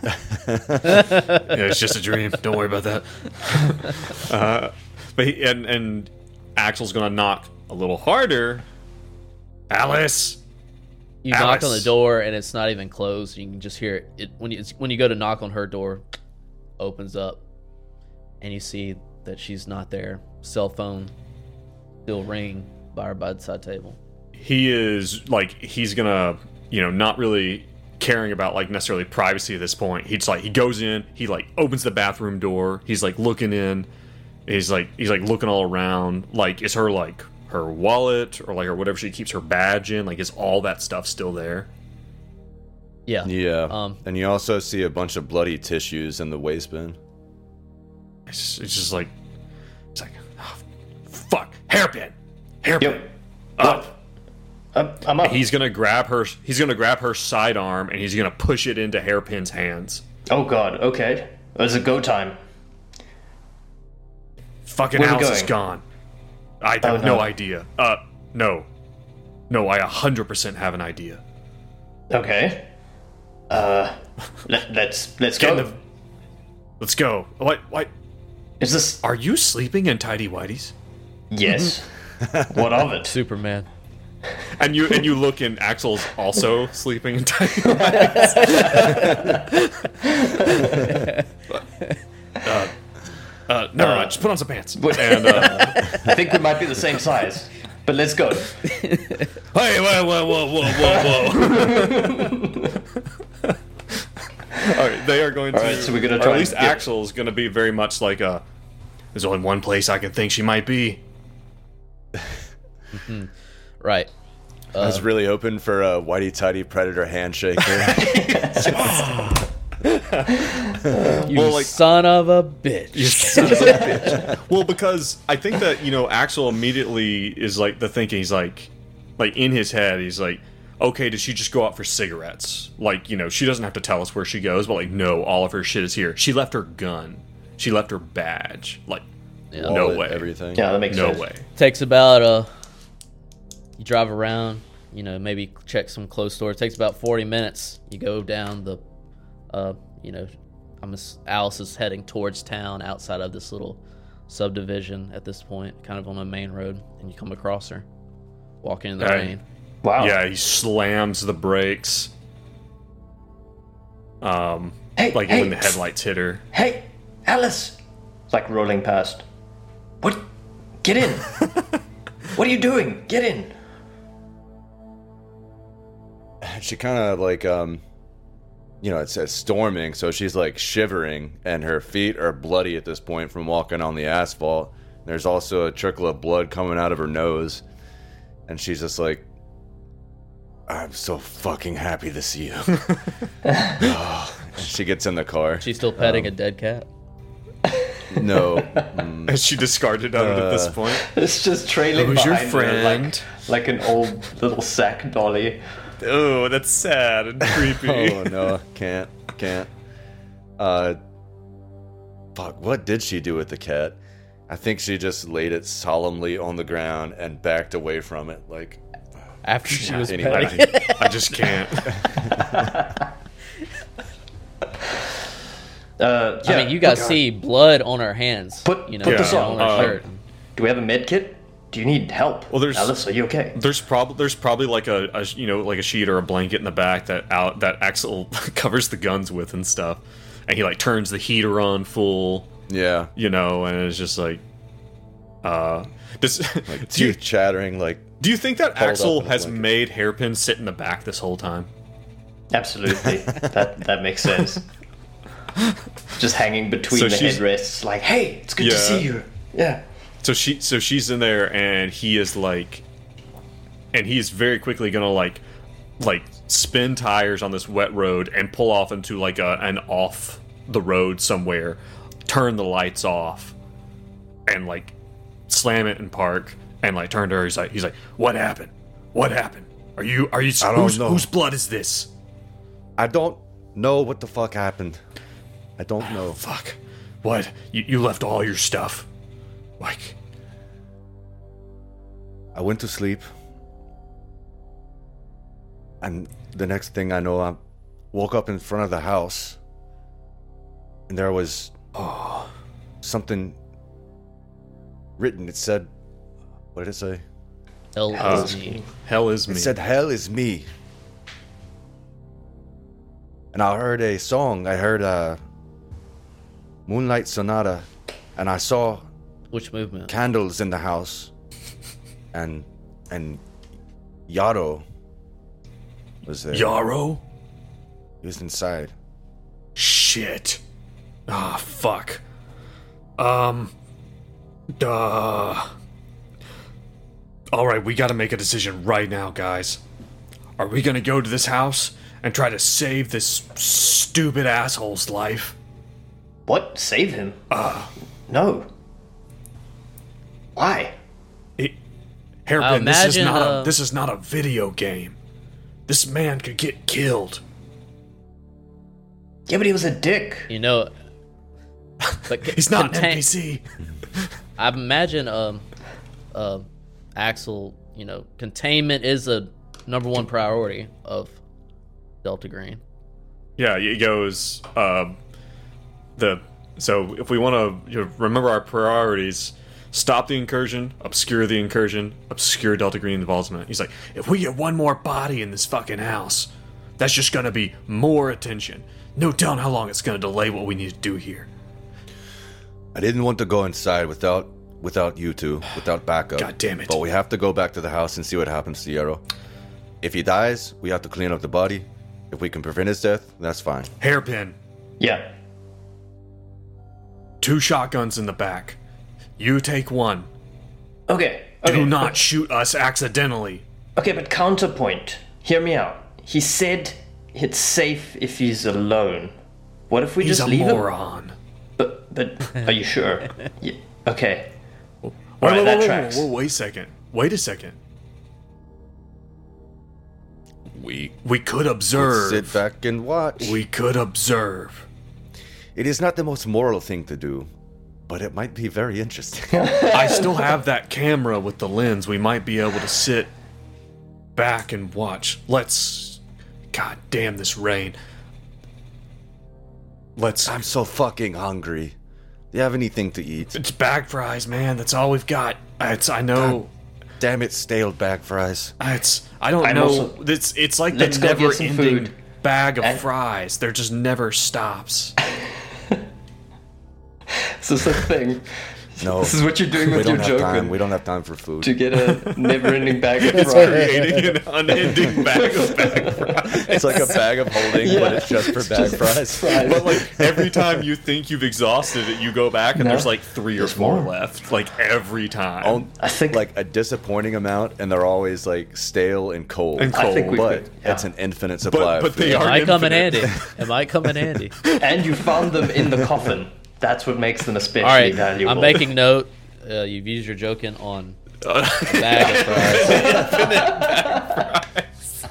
it's just a dream. Don't worry about that. uh, but he, and and Axel's gonna knock a little harder. Alice. You knock on Alice. the door and it's not even closed. You can just hear it, it when you it's, when you go to knock on her door, opens up, and you see that she's not there. Cell phone still ringing by her bedside table. He is like he's gonna you know not really caring about like necessarily privacy at this point. He's like he goes in, he like opens the bathroom door. He's like looking in. He's like he's like looking all around. Like is her like her wallet or like or whatever she keeps her badge in, like is all that stuff still there? Yeah. Yeah. Um, and you also see a bunch of bloody tissues in the waste bin. It's just, it's just like it's like oh, fuck hairpin hairpin Yep. up. I'm, I'm up. He's gonna grab her. He's gonna grab her sidearm and he's gonna push it into Hairpin's hands. Oh God. Okay. It's a go time. Fucking Where we Alice is going? gone. I have Oh, no. no. idea. Uh, no, no. I a hundred percent have an idea. Okay. Uh, let, let's let's Get in go. the- Let's go. What? What? Is this? Are you sleeping in tidy whities? Yes. What of it? Superman. And you and you look and Axel's also sleeping in tidy whities. uh, uh, never mind. Just put on some pants. And uh, I think we might be the same size, but let's go. hey, whoa, whoa, whoa, whoa, whoa, whoa. All right, they are going to. All right, so we're gonna or try at least and get- Axel's going to be very much like a. There's only one place I can think she might be. Right. I was really hoping for a whitey tidy predator handshake there. You Well, like- son of a bitch. Well, because I think that you know Axel immediately is like the thinking. He's like, like in his head, he's like, okay, did she just go out for cigarettes? Like, you know, she doesn't have to tell us where she goes, but like, no, all of her shit is here. She left her gun. She left her badge. Like, Yeah. no Wallet, way. Everything. Yeah, that makes No sense. way. Takes about uh you drive around, you know, maybe check some clothes stores. Takes about forty minutes. You go down the uh you know, I'm ass- Alice is heading towards town outside of this little subdivision at this point, kind of on a main road, and you come across her. walking in the Hey. rain. Wow. Yeah, he slams the brakes. Um, Hey, like hey, when the headlights hit her. Hey, Alice! Like rolling past. What? Get in! What are you doing? Get in! She kind of like, um, you know, it says storming, so she's like shivering, and her feet are bloody at this point from walking on the asphalt. There's also a trickle of blood coming out of her nose, and she's just like, I'm so fucking happy to see you. Oh. She gets in the car. She's still petting a dead cat. No. Mm, And she discarded of it at this Uh, point. It's just trailing Who's your behind her like, friend? like an old little sack dolly. Oh, that's sad and creepy. oh no, can't, can't. Uh, fuck, what did she do with the cat? I think she just laid it solemnly on the ground and backed away from it, like, After she was Anyway. petting it. I just can't. Uh, yeah, I mean, you guys look, see blood on her hands. Put- you know, put this on on. her Uh, shirt. Do we have a med kit? Do you need help? Well, there's- Alice, are you okay? There's probably there's probably like a, a you know like a sheet or a blanket in the back that out that Axel covers the guns with and stuff, and he like turns the heater on full, yeah, you know, and it's just like, uh, this. like do you teeth chattering, like, do you think that Curled Axel up in a has blanket. made Hairpin sit in the back this whole time? Absolutely. that that makes sense. Just hanging between So the she's- headrests, like, hey, it's good to Yeah. see you. Yeah. So she so she's in there and he is like, and he is very quickly gonna like like spin tires on this wet road and pull off into like a an off the road somewhere, turn the lights off, and like slam it and park and like turn to her. He's like he's like, what happened? What happened? Are you are you I don't whose, know. whose blood is this? I don't know what the fuck happened. I don't know. Fuck. What? You, you left all your stuff? Like, I went to sleep, and the next thing I know, I woke up in front of the house, and there was something written. It said, what did it say? Hell Uh, is me. hell is me. It said, "Hell is me." And I heard a song. I heard uh, Moonlight Sonata, and I saw Which movement? candles in the house, and and Yaro was there. Yarrow? He was inside. Shit. Ah, fuck. Um. Duh. Alright, we gotta make a decision right now, guys. Are we gonna go to this house and try to save this stupid asshole's life? What? Save him? Uh. No. Why? It, Hairpin, this is imagine, not uh, a this is not a video game. This man could get killed. Yeah, but he was a dick. You know, but c- He's not an contain- N P C. I imagine um, uh, Axel. You know, containment is a number one priority of Delta Green. Yeah, it goes. Um, the so if we want to you know, remember our priorities, stop the incursion, obscure the incursion, obscure Delta Green involvement. He's like, if we get one more body in this fucking house, that's just gonna be more attention. No telling how long it's gonna delay what we need to do here. I didn't want to go inside without without you two, without backup. God damn it. But we have to go back to the house and see what happens to Yaro. If he dies, we have to clean up the body. If we can prevent his death, that's fine. Hairpin, Yeah. two shotguns in the back. You take one. Okay. Okay. Do not shoot us accidentally. Okay, but counterpoint. Hear me out. He said it's safe if he's alone. What if we He's just a leave him? moron. But, but are you sure? Yeah. Okay. Wait, Alright, wait, that wait, tracks. wait, wait, wait a second. Wait a second. We We could observe. sit back and watch. We could observe. It is not the most moral thing to do, but it might be very interesting. I still have that camera with the lens. We might be able to sit back and watch. Let's. God damn this rain. Let's. I'm so fucking hungry. Do you have anything to eat? It's bag fries, man. That's all we've got. It's. I know. Damn it, stale bag fries. It's I don't I'm know. also- it's it's like Let's the go get some never-ending food. bag of And- fries. There just never stops. This is the thing. No, This is what you're doing we with don't your have joke. time. We don't have time for food. To get a never-ending bag of It's fries. creating an unending bag of bag fries. It's like a bag of holding, Yeah. but it's just for bag fries. Fries. But like every time you think you've exhausted it, you go back and No. there's like three or There's four more. left. Like every time. On, I think- like a disappointing amount, and they're always like stale and cold. And I think cold, we but could. Yeah. it's an infinite supply. but of they food. It are might come in handy. infinite. It might come in handy. And you found them in the coffin. That's what makes them especially All right, valuable. I'm making note. Uh, you've used your joking on a bag of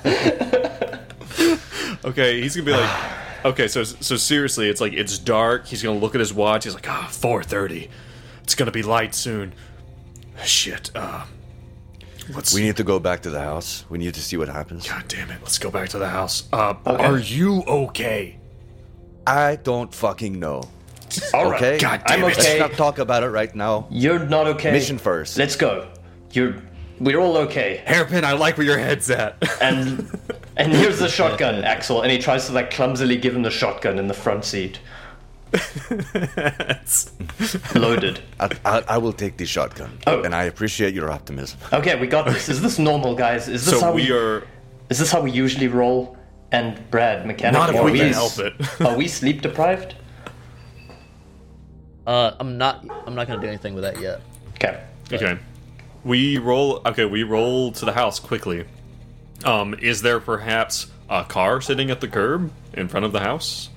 fries. Okay, he's gonna be like, okay, so so seriously, it's like it's dark. He's gonna look at his watch. He's like, ah, four thirty. It's gonna be light soon. Shit. Uh, let's. We need to go back to the house. We need to see what happens. God damn it. Let's go back to the house. Uh, Okay. are you okay? I don't fucking know. All right. Okay? God I'm damn it. okay. Let's not talk about it right now. You're not okay. Mission first. Let's go. You're. We're all okay. Hairpin, I like where your head's at. And and here's the shotgun, Axel. And he tries to like clumsily give him the shotgun in the front seat, loaded. I, I, I will take the shotgun, Oh. and I appreciate your optimism. Okay, we got this. Is this normal, guys? Is this so how we are. Is this how we usually roll? And Brad, mechanically, Not if are we can we- help it. Are we sleep deprived? Uh, I'm not. I'm not gonna do anything with that yet. Okay. Okay. We roll. Okay, we roll to the house quickly. Um, is there perhaps a car sitting at the curb in front of the house?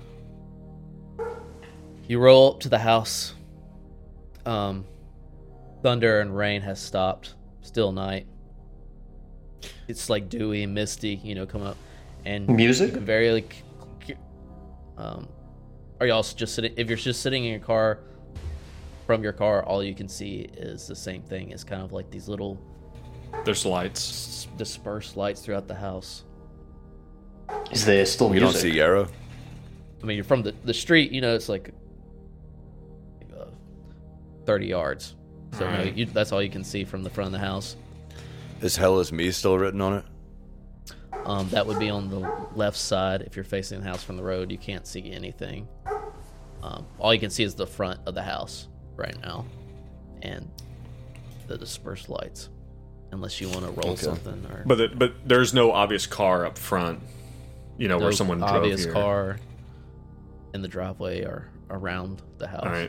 You roll up to the house. Um, thunder and rain has stopped. Still night. It's like dewy and misty, you know, come up, and Music? You can very like. Um, are y'all just sitting? If you're just sitting in your car, from your car, all you can see is the same thing. It's kind of like these little There's lights. s- dispersed lights throughout the house. Is there still We don't music? see Yarrow. I mean, you're from the, the street, you know, it's like uh, thirty yards. So no, Alright. you, that's all you can see from the front of the house. Is Hell is Me still written on it? Um, that would be on the left side. If you're facing the house from the road, you can't see anything. Um, all you can see is the front of the house right now, and the dispersed lights. Unless you want to roll Okay. something, or But the, but there's no obvious car up front. You know no where someone drove obvious here. car in the driveway or around the house. All right.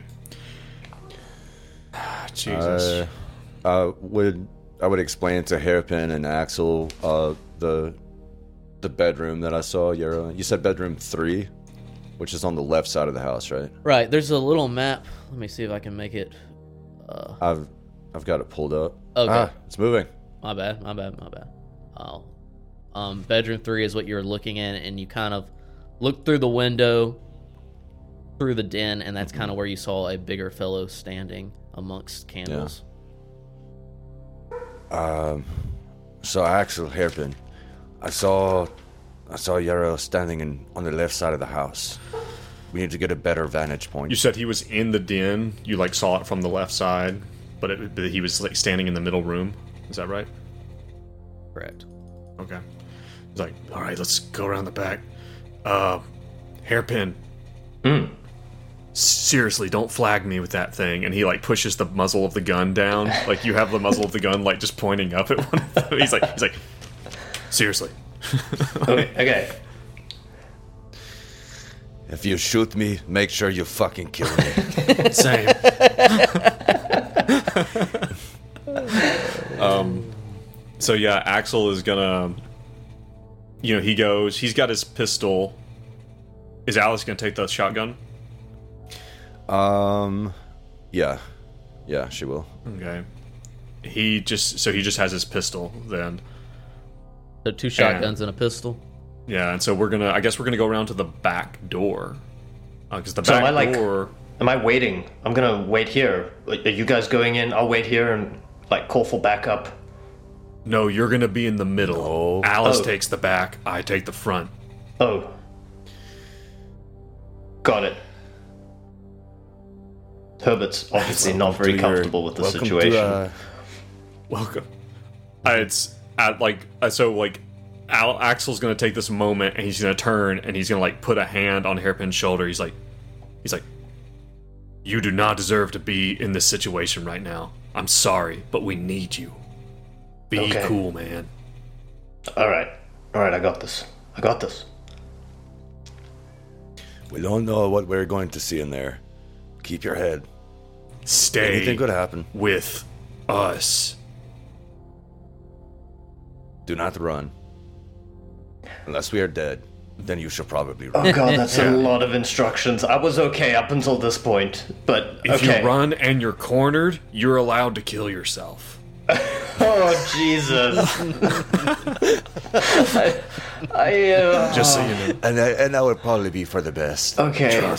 Jesus. Uh, I would I would explain to Hairpin and Axel uh, the the bedroom that I saw. Yarrow. You said bedroom three, which is on the left side of the house, right? Right. There's a little map. Let me see if I can make it. Uh, I've I've got it pulled up. Okay. Ah, it's moving. My bad, my bad, my bad. Oh. Um, bedroom three is what you're looking at, and you kind of look through the window, through the den, and that's kind of where you saw a bigger fellow standing amongst candles. Um, so Axel Hairpin, I saw I saw Yarrow standing in on the left side of the house. We need to get a better vantage point. You said he was in the den. You like saw it from the left side, but, it, but he was like standing in the middle room. Is that right? Correct. Okay. He's like, all right, let's go around the back. Uh, Hairpin. Mm. Seriously, don't flag me with that thing. And he like pushes the muzzle of the gun down. Like you have the muzzle of the gun like just pointing up at one of them. He's like, he's like, seriously. Okay. Okay. If you shoot me, make sure you fucking kill me. Same. um, so yeah, Axel is gonna, you know, he goes, he's got his pistol. Is Alice gonna take the shotgun? um, yeah, yeah, she will. Okay. He just, so he just has his pistol then. So two shotguns and a pistol. Yeah, and so we're gonna, I guess we're gonna go around to the back door. Because the So back am I, like- door, Am I waiting? I'm gonna wait here. Are you guys going in? I'll wait here and like call for backup. no, you're gonna be in the middle. Alice Oh. takes the back, I take the front. Oh. Got it. Herbert's obviously not very To your- comfortable with the welcome situation. To, uh, Welcome. uh, it's at like uh, so like Al- Axel's gonna take this moment and he's gonna turn and he's gonna like put a hand on Hairpin's shoulder. He's like, he's like, you do not deserve to be in this situation right now. I'm sorry, but we need you. Be Okay. cool, man. All right, all right, I got this. I got this. We don't know what we're going to see in there. Keep your head. Stay Anything could happen. with us. Do not run. Unless we are dead, then you should probably run. Oh god, that's a lot of instructions. I was okay up until this point, but If okay. you run and you're cornered, you're allowed to kill yourself. Oh Jesus! I, I uh, Just so you know. And that, and that would probably be for the best. okay.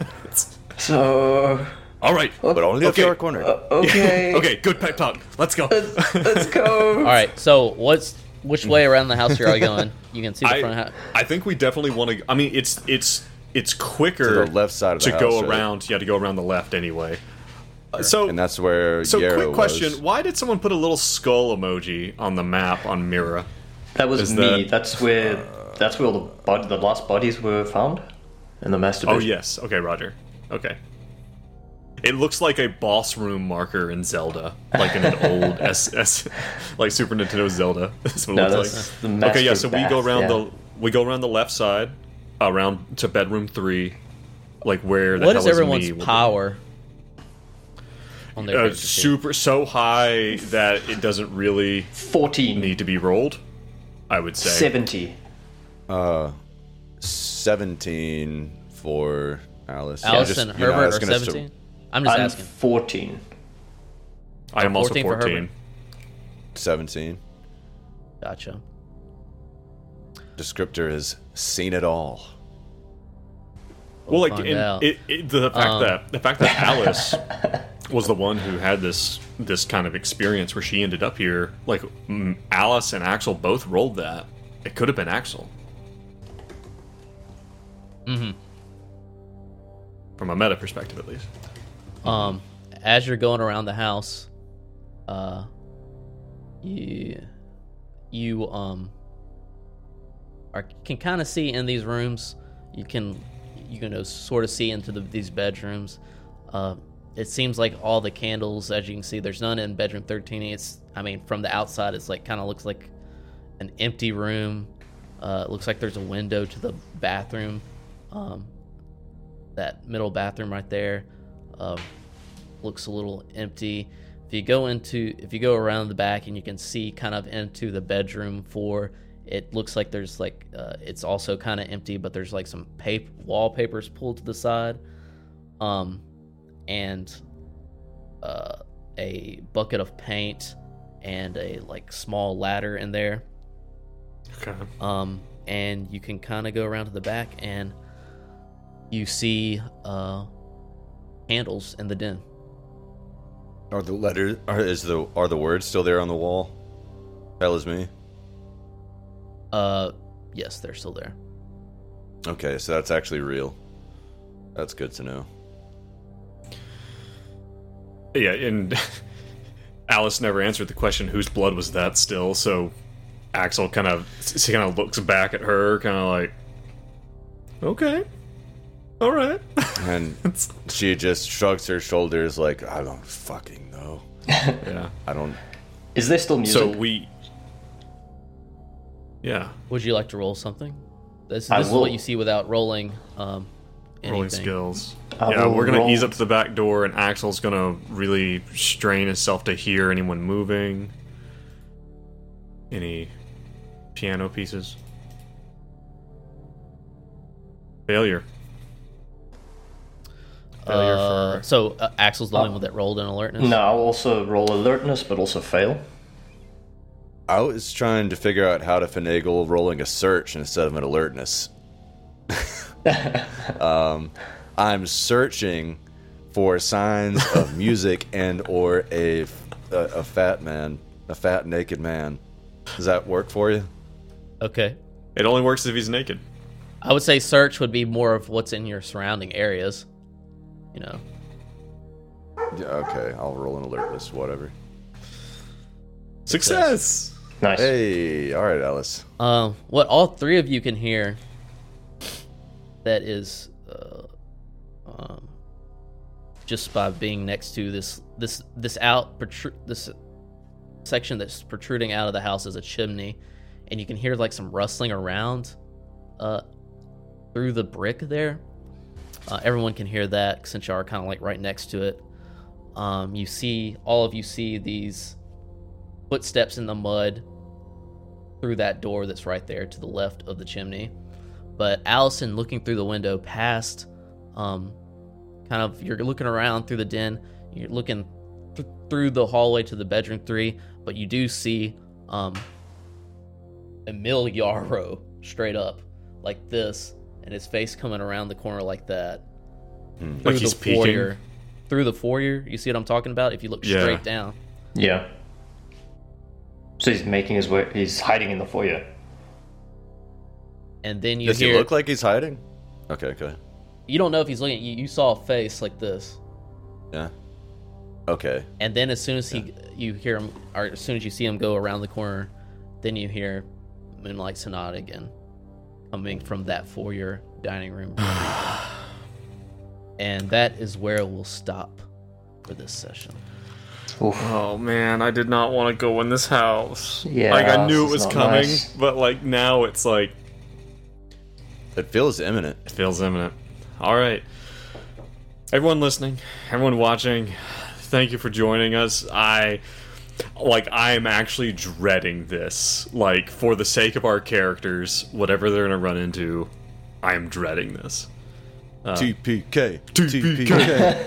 So All right. But only if Okay. you're cornered. okay, Okay, good pep talk. Let's go. let's go. All right. So what's which way around the house are you going? You can see the I, front house. I think we definitely want to. I mean, it's it's it's quicker To the left side of the to go house, right? around. You have to go around the left anyway. So, And that's where so Yarrow quick question: was. why did someone put a little skull emoji on the map on Mira? That was Is me. that- That's where that's where all the bod- the last bodies were found in the master. Oh bedroom. yes. Okay, Roger. Okay. It looks like a boss room marker in Zelda, like in an old S S, like Super Nintendo Zelda. That's what it No, looks that's like. the master Okay, yeah. So we bath, go around yeah. the we go around the left side, around to bedroom three, like where the What hell is is everyone's me will be. power? On their Uh, character sheet? super so high that it doesn't really fourteen, need to be rolled. I would say. seventy. Uh, seventeen for Alice. Yeah, Alice just, and you know, Herbert are asking us to- seventeen. I'm just I'm asking. fourteen. I am also fourteen for fourteen. Herbert. seventeen. Gotcha. Descriptor is seen it all. Well, like find in, out. it, it, the fact Um. that the fact that Alice was the one who had this this kind of experience where she ended up here. Like mm, Alice and Axel both rolled that. It could have been Axel. Mm-hmm. From a meta perspective, at least. Um, as you're going around the house, uh, you you um are can kind of see in these rooms. You can you can uh, sort of see into the, these bedrooms. Uh, it seems like all the candles, as you can see, there's none in bedroom thirteen. It's I mean from the outside, it's like kind of looks like an empty room. Uh, it looks like there's a window to the bathroom. Um, that middle bathroom right there uh, looks a little empty. If you go into, if you go around the back and you can see kind of into the bedroom four, it looks like there's like uh, it's also kind of empty, but there's like some paper wallpapers pulled to the side, um, and uh, a bucket of paint and a like small ladder in there. Okay. Um, and you can kind of go around to the back and you see uh, candles in the den. Are the letters? Are is the are the words still there on the wall? Hell is me. Uh, yes, they're still there. Okay, so that's actually real. That's good to know. Yeah, and Alice never answered the question whose blood was that still, so Axel kind of he kind of looks back at her, kind of like, okay, all right. And she just shrugs her shoulders like, I don't fucking know. Yeah. I don't. Is there still music? So we. Yeah. Would you like to roll something? This, I this is will. what you see without rolling um, anything. Rolling skills. I yeah, will we're gonna roll- ease up to the back door, and Axel's gonna really strain himself to hear anyone moving. Any piano pieces? Failure. Failure Uh, for. so uh, Axel's the only one that rolled an alertness. No, I'll also roll alertness, but also fail. I was trying to figure out how to finagle rolling a search instead of an alertness. um, I'm searching for signs of music and or a, a a fat man, a fat naked man. Does that work for you? Okay. It only works if he's naked. I would say search would be more of what's in your surrounding areas. You know. Yeah, okay, I'll roll an alertness, whatever. Success. Nice. Hey, all right, Alice. Um, what all three of you can hear that is uh, um, just by being next to this this this out protru- this section that's protruding out of the house is a chimney, and you can hear like some rustling around uh, through the brick there. Uh, everyone can hear that since you are kind of like right next to it. Um, you see, all of you see these footsteps in the mud through that door that's right there to the left of the chimney. But Allison, looking through the window past, um, kind of, you're looking around through the den, you're looking th- through the hallway to the bedroom three, but you do see um, Emil Yarrow straight up like this, and his face coming around the corner like that. Mm. Through Like he's the peeking? foyer. Through the foyer, you see what I'm talking about? If you look Yeah. straight down. Yeah. So he's making his way. He's hiding in the foyer. And then you Does hear... he look like he's hiding? Okay, go ahead. You don't know if he's looking... You, you saw a face like this. Yeah. Okay. And then as soon as he, you hear him, or as soon as you see him go around the corner, then you hear Moonlight Sonata again, coming from that foyer dining room. And that is where we'll stop for this session. Oof. Oh man, I did not want to go in this house. Yeah, like I knew it this was is not coming, nice. but like now it's like It feels imminent. it feels imminent. All right, everyone listening, everyone watching, thank you for joining us. I like I am actually dreading this. Like for the sake of our characters, whatever they're gonna run into, I am dreading this. Uh, T P K. T P K.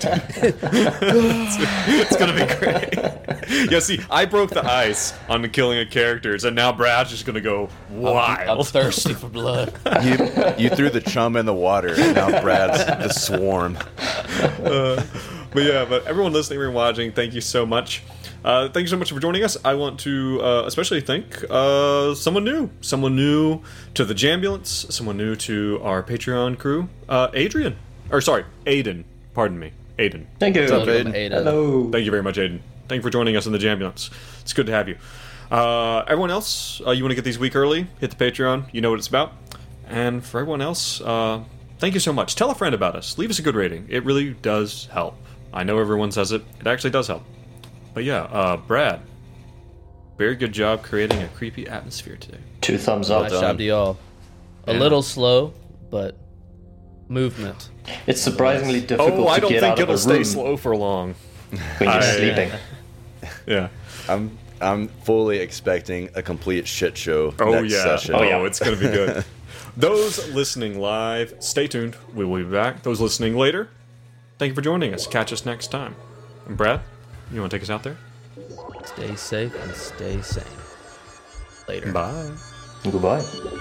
It's gonna be great. Yeah, see, I broke the ice on the killing of characters, and now Brad's just gonna go wild. I'm thirsty for blood. You, you threw the chum in the water, and now Brad's the swarm. Uh, but yeah, but everyone listening and watching, thank you so much. Uh, thank you so much for joining us. I want to uh, especially thank uh, someone new, someone new to the Jambulance, someone new to our Patreon crew, uh, Adrian, or sorry, Aiden. Pardon me, Aiden. Thank you. What's up, Welcome, Aiden? Ada. Hello. Thank you very much, Aiden. Thank you for joining us in the Jambulance. It's good to have you. Uh, everyone else, uh, you want to get these week early? Hit the Patreon. You know what it's about. And for everyone else, uh, thank you so much. Tell a friend about us. Leave us a good rating. It really does help. I know everyone says it. It actually does help. But yeah, uh, Brad, very good job creating a creepy atmosphere today. Two thumbs up. Nice done. job to y'all. A Yeah. little slow, but movement. It's surprisingly difficult Oh, I to don't get think out of it'll a stay room slow for long. when you're I- sleeping. Yeah. I'm I'm fully expecting a complete shit show Oh next yeah. session. Oh, yeah. it's gonna be good. Those listening live, stay tuned. We will be back. Those listening later, thank you for joining us. Catch us next time. And Brad, you want to take us out there? Stay safe and stay sane. Later. Bye. Goodbye.